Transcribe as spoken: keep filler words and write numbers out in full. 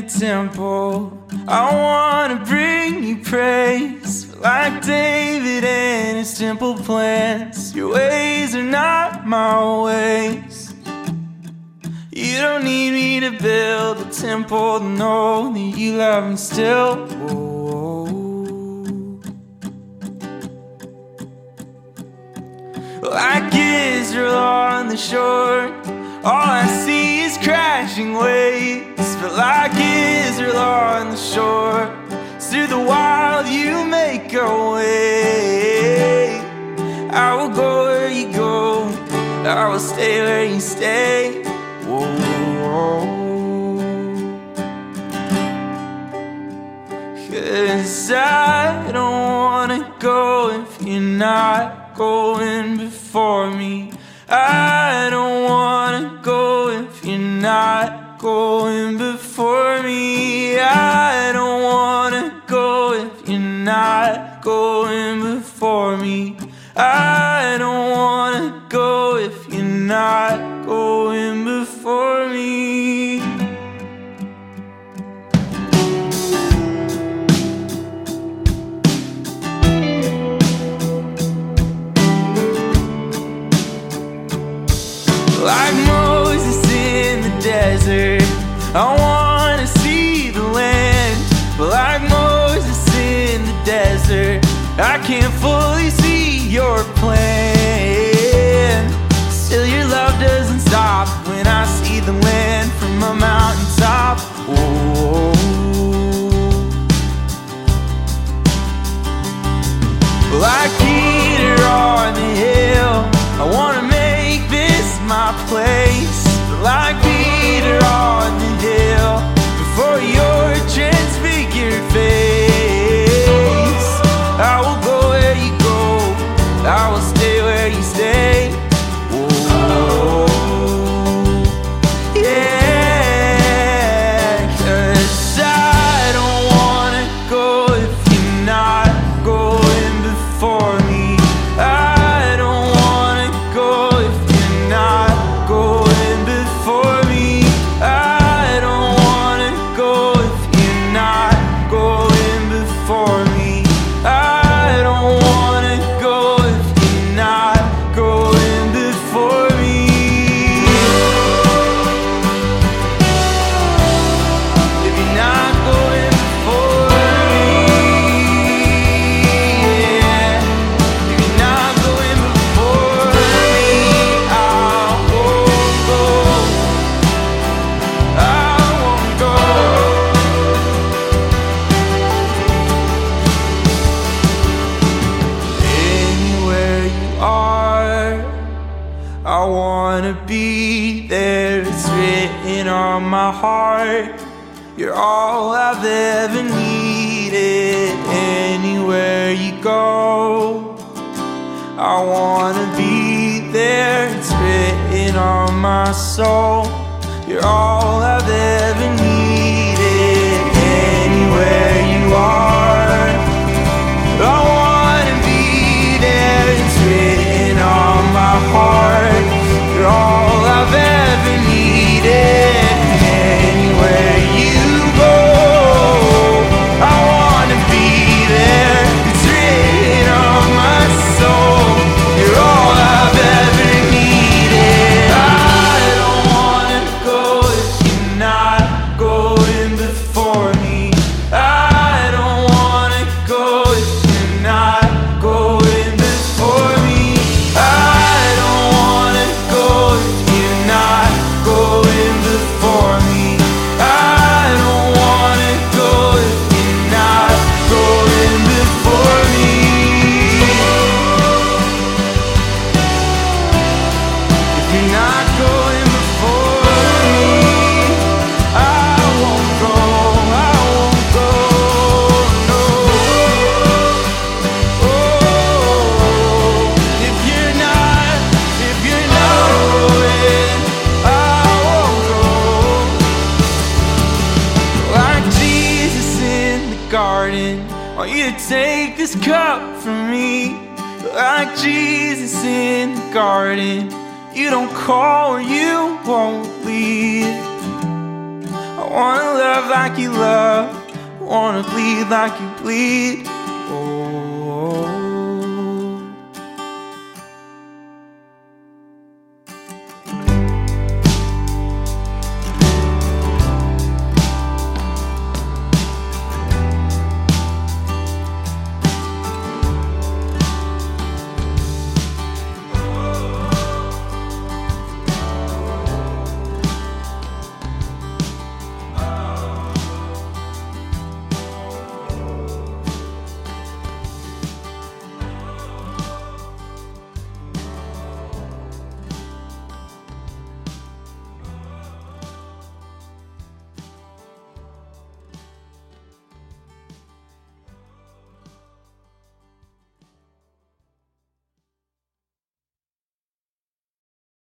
temple. I wanna bring you praise, like David and his temple plans. Your ways are not my ways. You don't need me to build a temple to know that you love me still. Whoa. Like Israel on the shore, all I see is crashing waves. But like Israel on the shore, through the wild you make a way. I will go where you go, I will stay where you stay. Whoa, whoa. 'Cause I don't wanna go if you're not going before me. I don't wanna go if you're not going before me. I don't wanna go if you're not going before me. I don't wanna go if you're not going before me. Like Moses in the desert, I wanna see the land. But like Moses in the desert, I can't fully see your plan. Still your love doesn't stop when I see the land from a mountaintop. Whoa. Like Peter on the hill, I wanna make this my place. Like Peter on the hill, before your transfigured face. I will go where you go, I will stay where you stay. Whoa. Yeah, 'cause I don't wanna go if you're not going before me. I don't wanna go if you're not going before me. I don't wanna go if you're not going before me. I don't wanna go if you're not going before me. If you're not going before me, yeah. If you're not going before me, I won't go. I won't go. Anywhere you are, I wanna be there. It's written on my heart, you're all I've ever needed. Anywhere you go, I wanna be there. It's written on my soul, you're all I've ever needed. Anywhere you are, I wanna be there. It's written on my heart, you're all I've ever needed. Anywhere you go, I wanna be there. It's written on my soul, you're all I've ever needed. I don't wanna go if you're not going before me. I don't wanna go if you're not going before me. I don't wanna go if you're not going before me. I don't wanna go if you're not going before me. If you're not going before me, I won't go, I won't go, no. Oh, if you're not, if you're not going, I won't go. Like Jesus in the garden, want you to take this cup from me. Like Jesus in the garden, you don't call, you won't leave. I wanna love like you love, wanna bleed like you bleed. Oh.